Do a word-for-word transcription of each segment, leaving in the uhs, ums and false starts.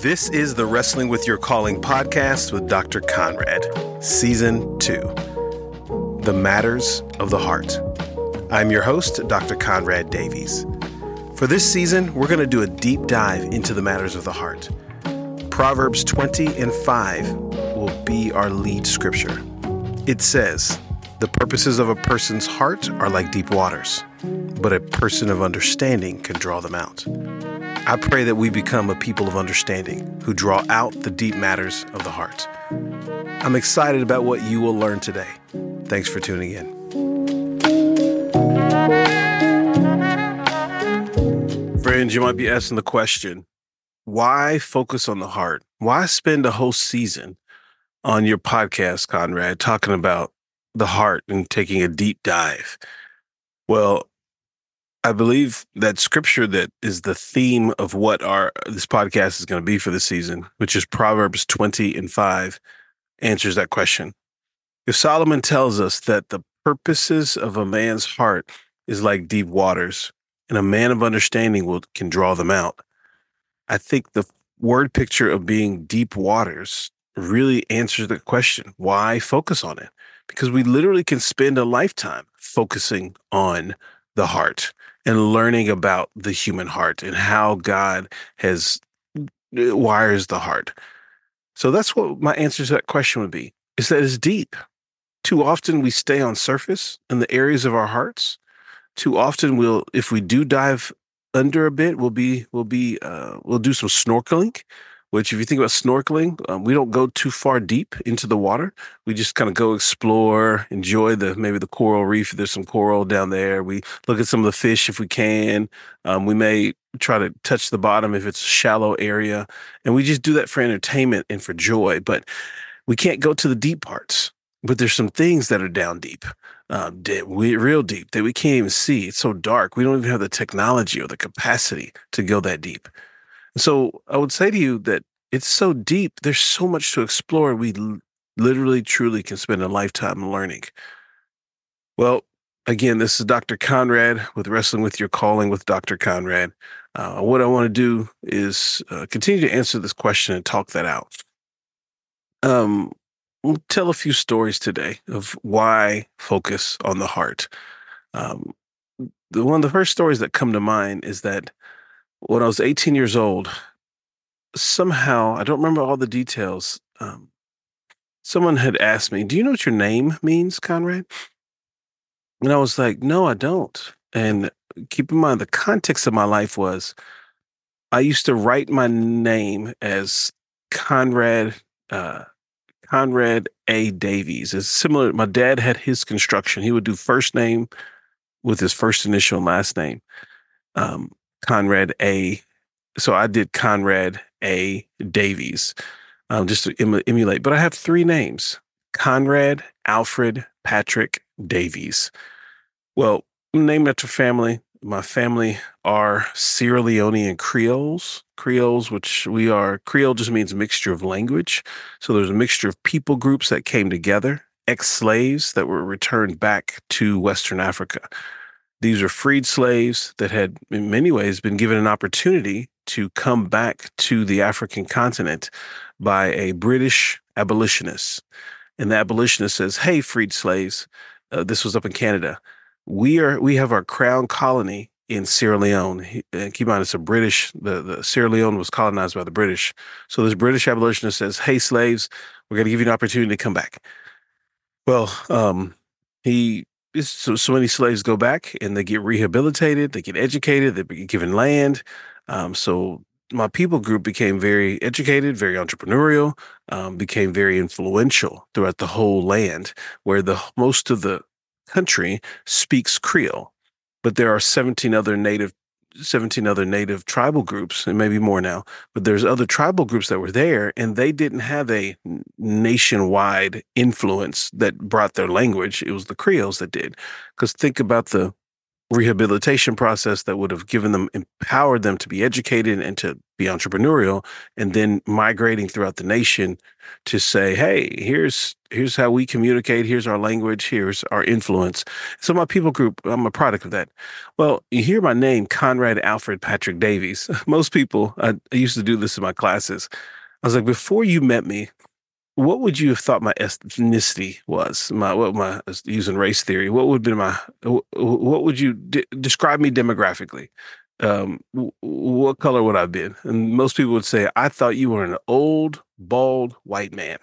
This is the Wrestling with Your Calling podcast with Doctor Conrad, Season two, The Matters of the Heart. I'm your host, Doctor Conrad Davies. For this season, we're going to do a deep dive into the matters of the heart. Proverbs twenty and five will be our lead scripture. It says, "The purposes of a person's heart are like deep waters, but a person of understanding can draw them out." I pray that we become a people of understanding who draw out the deep matters of the heart. I'm excited about what you will learn today. Thanks for tuning in. Friends, you might be asking the question, why focus on the heart? Why spend a whole season on your podcast, Conrad, talking about the heart and taking a deep dive? Well, I believe that scripture that is the theme of what our this podcast is going to be for this season, which is Proverbs twenty and five, answers that question. If Solomon tells us that the purposes of a man's heart is like deep waters, and a man of understanding will can draw them out, I think the word picture of being deep waters really answers the question, why focus on it? Because we literally can spend a lifetime focusing on the heart and learning about the human heart and how God has wires the heart. So that's what my answer to that question would be, is that it's deep. Too often we stay on surface in the areas of our hearts. Too often we'll, if we do dive under a bit, we'll be, we'll be, uh, we'll do some snorkeling, which if you think about snorkeling, um, we don't go too far deep into the water. We just kind of go explore, enjoy the, maybe the coral reef. If there's some coral down there. We look at some of the fish if we can. Um, we may try to touch the bottom if it's a shallow area. And we just do that for entertainment and for joy, but we can't go to the deep parts. But there's some things that are down deep, uh, deep, we, real deep, that we can't even see. It's so dark. We don't even have the technology or the capacity to go that deep. So I would say to you that it's so deep. There's so much to explore. We l- literally, truly can spend a lifetime learning. Well, again, this is Doctor Conrad with Wrestling with Your Calling with Doctor Conrad. Uh, what I want to do is uh, continue to answer this question and talk that out. Um, we'll tell a few stories today of why focus on the heart. Um, the one of the first stories that come to mind is that when I was eighteen years old, somehow, I don't remember all the details, um, someone had asked me, "Do you know what your name means, Conrad?" And I was like, "No, I don't." And keep in mind, the context of my life was I used to write my name as Conrad, uh, Conrad A. Davies. It's similar. My dad had his construction. He would do first name with his first initial and last name. Um, Conrad A. So I did Conrad A. Davies, um, just to em- emulate. But I have three names: Conrad, Alfred, Patrick, Davies. Well, I'm named after family. My family are Sierra Leonean Creoles. Creoles, which we are, Creole just means mixture of language. So there's a mixture of people groups that came together, ex-slaves that were returned back to Western Africa. These are freed slaves that had, in many ways, been given an opportunity to come back to the African continent by a British abolitionist. And the abolitionist says, "Hey, freed slaves," uh, this was up in Canada, we are we have our crown colony in Sierra Leone. He, and keep in mind, it's a British, the, the Sierra Leone was colonized by the British. So this British abolitionist says, "Hey, slaves, we're going to give you an opportunity to come back." Well, um, he so, so many slaves go back and they get rehabilitated, they get educated, they get given land. Um, so my people group became very educated, very entrepreneurial, um, became very influential throughout the whole land, where the most of the country speaks Creole, but there are seventeen other native seventeen other native tribal groups, and maybe more now, but there's other tribal groups that were there, and they didn't have a nationwide influence that brought their language. It was the Creoles that did. Because think about the rehabilitation process that would have given them, empowered them to be educated and to be entrepreneurial, and then migrating throughout the nation to say, hey, here's here's how we communicate, here's our language, here's our influence. So my people group, I'm a product of that. Well, you hear my name, Conrad Alfred Patrick Davies. Most people, I, I used to do this in my classes. I was like, before you met me, what would you have thought my ethnicity was? My what my using race theory? What would be my wh- what would you de- describe me demographically? Um, w- what color would I have been? And most people would say, I thought you were an old, bald white man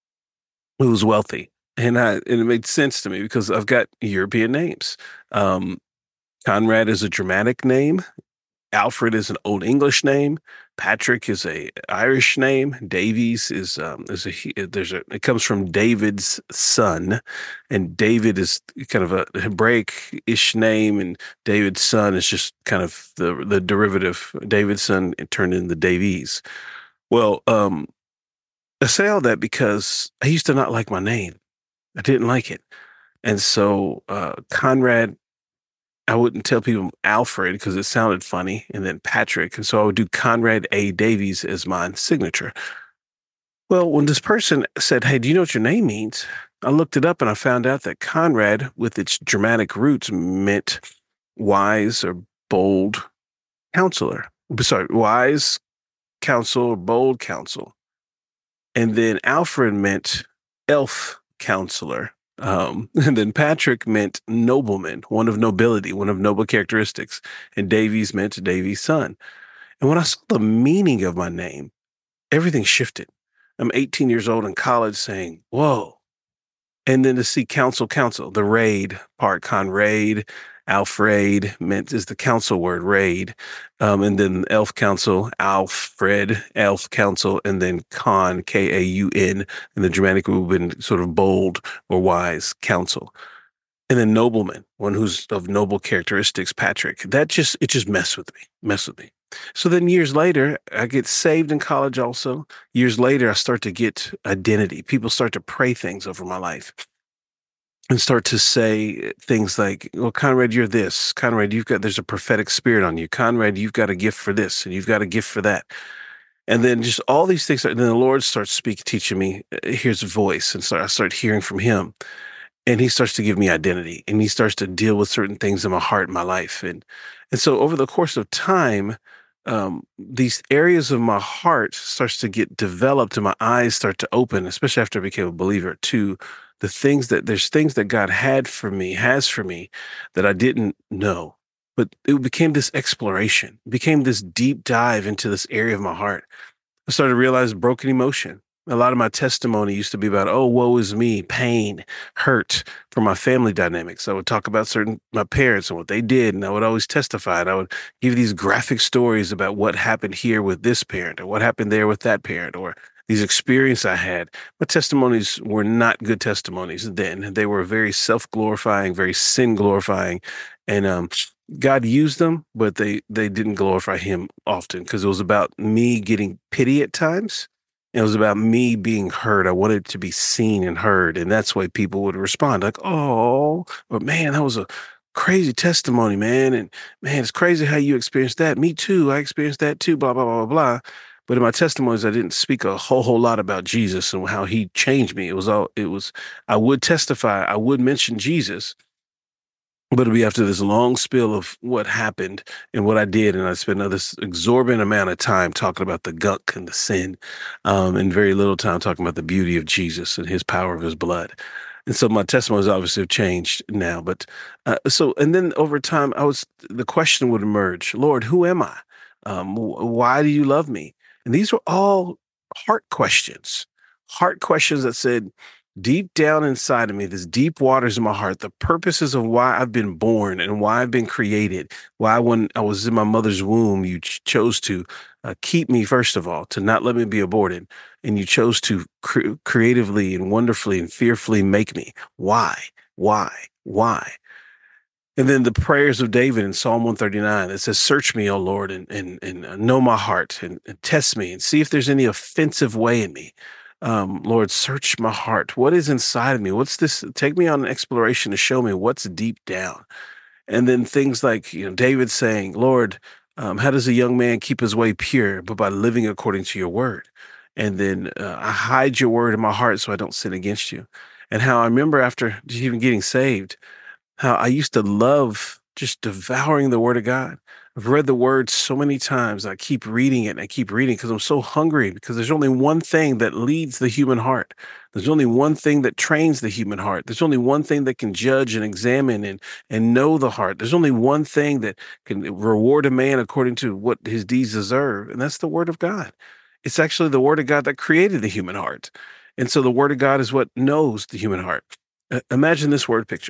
who was wealthy. And I and it made sense to me because I've got European names. Um, Conrad is a Germanic name. Alfred is an Old English name. Patrick is a Irish name. Davies is um, is a he- there's a it comes from David's son, and David is kind of a Hebraic-ish name, and David's son is just kind of the the derivative. David's son it turned into Davies. Well, um, I say all that because I used to not like my name. I didn't like it, and so uh, Conrad I wouldn't tell people Alfred because it sounded funny, and then Patrick. And so I would do Conrad A. Davies as my signature. Well, when this person said, hey, do you know what your name means? I looked it up and I found out that Conrad, with its Germanic roots, meant wise or bold counselor. Sorry, wise counsel or bold counsel. And then Alfred meant elf counselor. Um, and then Patrick meant nobleman, one of nobility, one of noble characteristics. And Davies meant Davies' son. And when I saw the meaning of my name, everything shifted. I'm eighteen years old in college saying, whoa, and then to see council, council, the raid part, Conraid, Alfred meant is the council word, raid. Um, and then elf council, Alfred, elf council, and then Con, K A U N, in the Germanic would have been sort of bold or wise council. And then nobleman, one who's of noble characteristics, Patrick. That just, it just messed with me, messed with me. So then years later, I get saved in college also. Years later, I start to get identity. People start to pray things over my life and start to say things like, well, Conrad, you're this. Conrad, you've got, there's a prophetic spirit on you. Conrad, you've got a gift for this and you've got a gift for that. And then just all these things. And then the Lord starts speaking, teaching me, uh, here's a voice. And so I start hearing from him and he starts to give me identity and he starts to deal with certain things in my heart, in my life. And, and so over the course of time, um, these areas of my heart starts to get developed and my eyes start to open, especially after I became a believer, to the things that there's things that God had for me, has for me that I didn't know. But it became this exploration, became this deep dive into this area of my heart. I started to realize broken emotion. A lot of my testimony used to be about, oh, woe is me, pain, hurt from my family dynamics. I would talk about certain my parents and what they did, and I would always testify. And I would give these graphic stories about what happened here with this parent, or what happened there with that parent, or these experiences I had. My testimonies were not good testimonies then. They were very self-glorifying, very sin-glorifying, and um, God used them, but they they didn't glorify him often because it was about me getting pity at times. It was about me being heard. I wanted to be seen and heard. And that's why people would respond like, oh, or man, that was a crazy testimony, man. And man, it's crazy how you experienced that. Me too. I experienced that too, blah, blah, blah, blah, blah. But in my testimonies, I didn't speak a whole, whole lot about Jesus and how he changed me. It was all, it was, I would testify, I would mention Jesus, but it'll be after this long spill of what happened and what I did, and I spent this exorbitant amount of time talking about the gunk and the sin, um, and very little time talking about the beauty of Jesus and his power of his blood. And so my testimonies obviously have changed now, but uh, so and then over time, I was the question would emerge: Lord, who am I? Um, wh- why do you love me? And these were all heart questions, heart questions that said, deep down inside of me, this deep waters in my heart, the purposes of why I've been born and why I've been created, why when I was in my mother's womb, you ch- chose to uh, keep me, first of all, to not let me be aborted. And you chose to cre- creatively and wonderfully and fearfully make me. Why? Why? Why? And then the prayers of David in Psalm one thirty-nine, it says, search me, O Lord, and, and, and uh, know my heart and, and test me and see if there's any offensive way in me. Um, Lord, search my heart. What is inside of me? What's this? Take me on an exploration to show me what's deep down. And then things like, you know, David saying, Lord, Um, how does a young man keep his way pure? But by living according to your word. And then uh, I hide your word in my heart so I don't sin against you. And how I remember after even getting saved, how I used to love just devouring the word of God. I've read the word so many times. I keep reading it and I keep reading because I'm so hungry because there's only one thing that leads the human heart. There's only one thing that trains the human heart. There's only one thing that can judge and examine and and know the heart. There's only one thing that can reward a man according to what his deeds deserve, and that's the word of God. It's actually the word of God that created the human heart. And so the word of God is what knows the human heart. Uh, imagine this word picture.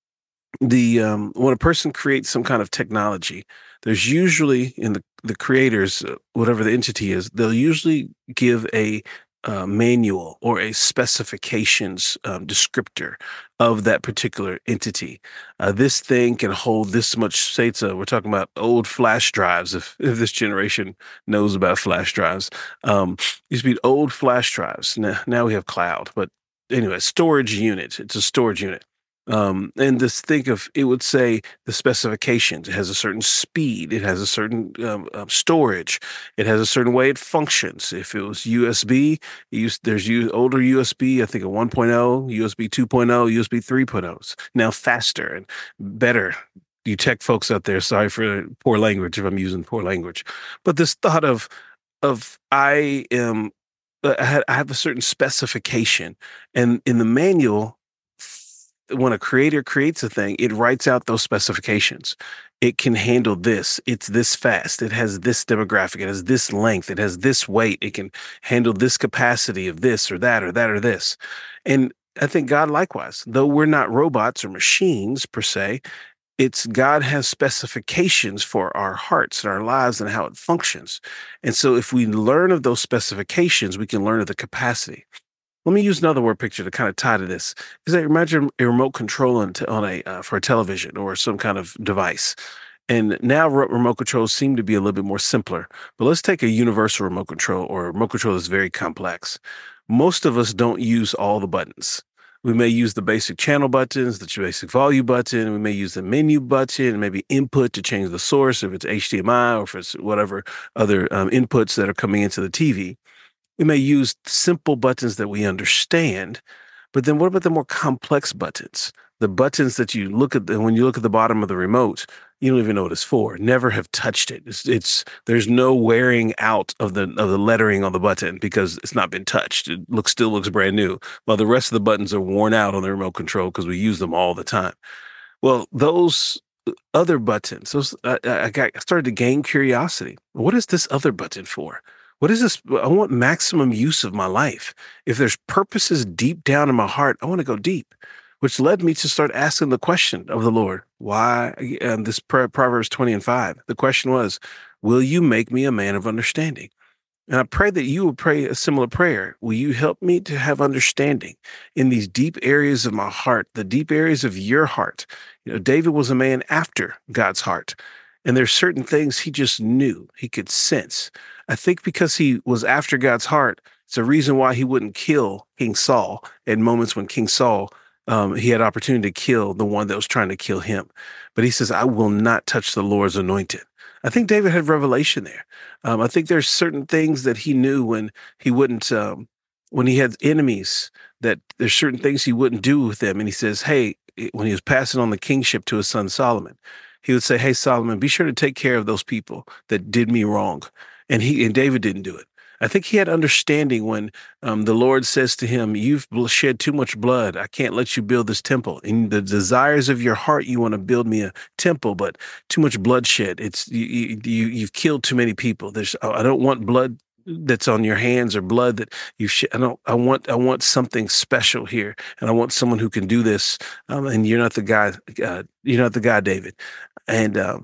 The um, When a person creates some kind of technology, there's usually in the the creators, uh, whatever the entity is, they'll usually give a uh, manual or a specifications um, descriptor of that particular entity. Uh, this thing can hold this much. Say it's a, we're talking about old flash drives. If if this generation knows about flash drives, um, used to be old flash drives. Now, now we have cloud, but anyway, storage unit. It's a storage unit. Um, and just think of it would say the specifications. It has a certain speed. It has a certain um, um, storage. It has a certain way it functions. If it was U S B, it used, there's u- older U S B, I think a 1.0, U S B 2.0, U S B 3.0s. Now faster and better. You tech folks out there, sorry for poor language if I'm using poor language. But this thought of of I am uh, I had- I have a certain specification, and in the manual, when a creator creates a thing, it writes out those specifications. It can handle this. It's this fast. It has this demographic. It has this length. It has this weight. It can handle this capacity of this or that or that or this. And I think God likewise, though we're not robots or machines per se, it's God has specifications for our hearts and our lives and how it functions. And so if we learn of those specifications, we can learn of the capacity. Let me use another word picture to kind of tie to this. Is that imagine a remote control on, t- on a uh, for a television or some kind of device, and now re- remote controls seem to be a little bit more simpler. But let's take a universal remote control or a remote control that's very complex. Most of us don't use all the buttons. We may use the basic channel buttons, the basic volume button. We may use the menu button, and maybe input to change the source if it's H D M I or if it's whatever other um, inputs that are coming into the T V. We may use simple buttons that we understand, but then what about the more complex buttons? The buttons that you look at, the, when you look at the bottom of the remote, you don't even know what it's for. Never have touched it. It's, it's there's no wearing out of the of the lettering on the button because it's not been touched. It looks still looks brand new, while the rest of the buttons are worn out on the remote control because we use them all the time. Well, those other buttons. Those I, I got I started to gain curiosity. What is this other button for? What is this? I want maximum use of my life. If there's purposes deep down in my heart, I want to go deep, which led me to start asking the question of the Lord. Why? And this Proverbs twenty and five. The question was, will you make me a man of understanding? And I pray that you would pray a similar prayer. Will you help me to have understanding in these deep areas of my heart, the deep areas of your heart? You know, David was a man after God's heart. And there's certain things he just knew, he could sense. I think because he was after God's heart, it's a reason why he wouldn't kill King Saul at moments when King Saul, um, he had opportunity to kill the one that was trying to kill him. But he says, I will not touch the Lord's anointed. I think David had revelation there. Um, I think there's certain things that he knew when he wouldn't, um, when he had enemies, that there's certain things he wouldn't do with them. And he says, hey, it- when he was passing on the kingship to his son Solomon, he would say, hey, Solomon, be sure to take care of those people that did me wrong. And he and David didn't do it. I think he had understanding when um, the Lord says to him, you've bl- shed too much blood. I can't let you build this temple. In the desires of your heart, you want to build me a temple, but too much bloodshed. It's you, you, you- you've killed too many people. There's, I don't want blood that's on your hands or blood that you sh- I don't, I want, I want something special here. And I want someone who can do this. Um, and you're not the guy, uh, you're not the guy, David. And, um,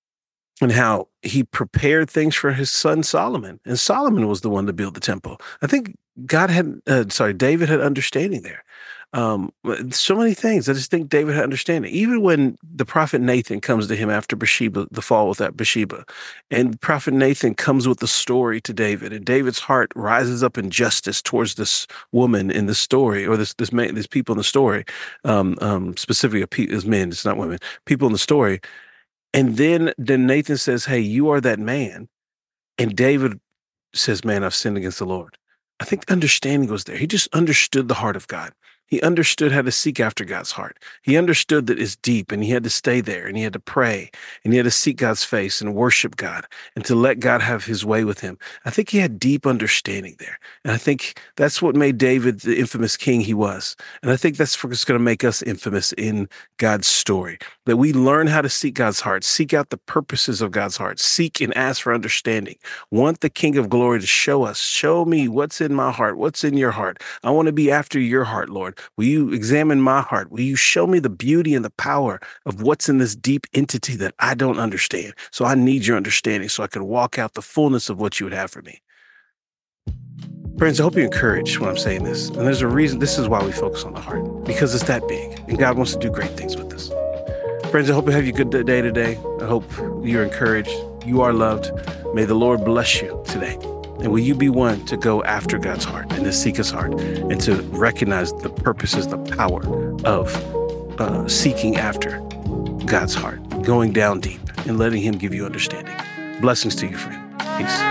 and how he prepared things for his son Solomon. And Solomon was the one to build the temple. I think God had, uh, sorry, David had understanding there. Um, so many things. I just think David had understanding. Even when the prophet Nathan comes to him after Bathsheba, the fall with that Bathsheba, and prophet Nathan comes with the story to David, and David's heart rises up in justice towards this woman in the story, or this this man, these people in the story, um, um, specifically as men, it's not women, people in the story And then, then Nathan says, hey, you are that man. And David says, man, I've sinned against the Lord. I think understanding was there. He just understood the heart of God. He understood how to seek after God's heart. He understood that it's deep and he had to stay there and he had to pray and he had to seek God's face and worship God and to let God have his way with him. I think he had deep understanding there. And I think that's what made David the infamous king he was. And I think that's what's going to make us infamous in God's story, that we learn how to seek God's heart, seek out the purposes of God's heart, seek and ask for understanding. Want the King of Glory to show us, show me what's in my heart, what's in your heart. I want to be after your heart, Lord. Will you examine my heart? Will you show me the beauty and the power of what's in this deep entity that I don't understand? So I need your understanding so I can walk out the fullness of what you would have for me. Friends, I hope you're encouraged when I'm saying this. And there's a reason. This is why we focus on the heart, because it's that big and God wants to do great things with us. Friends, I hope you have a good day today. I hope you're encouraged. You are loved. May the Lord bless you today. And will you be one to go after God's heart and to seek his heart and to recognize the purposes, the power of uh, seeking after God's heart, going down deep and letting him give you understanding. Blessings to you, friend.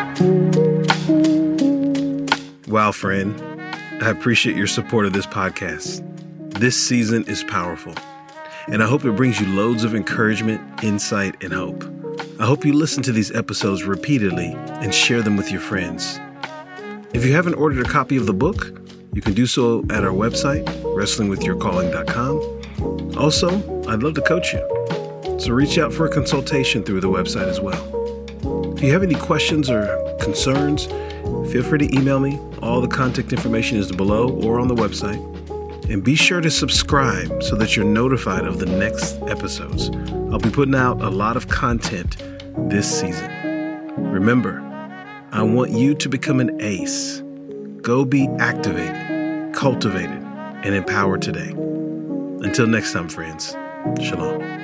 Peace. Wow, friend. I appreciate your support of this podcast. This season is powerful, and I hope it brings you loads of encouragement, insight, and hope. I hope you listen to these episodes repeatedly and share them with your friends. If you haven't ordered a copy of the book, you can do so at our website, wrestling with your calling dot com. Also, I'd love to coach you, so reach out for a consultation through the website as well. If you have any questions or concerns, feel free to email me. All the contact information is below or on the website. And be sure to subscribe so that you're notified of the next episodes. I'll be putting out a lot of content this season. Remember, I want you to become an ace. Go be activated, cultivated, and empowered today. Until next time, friends. Shalom.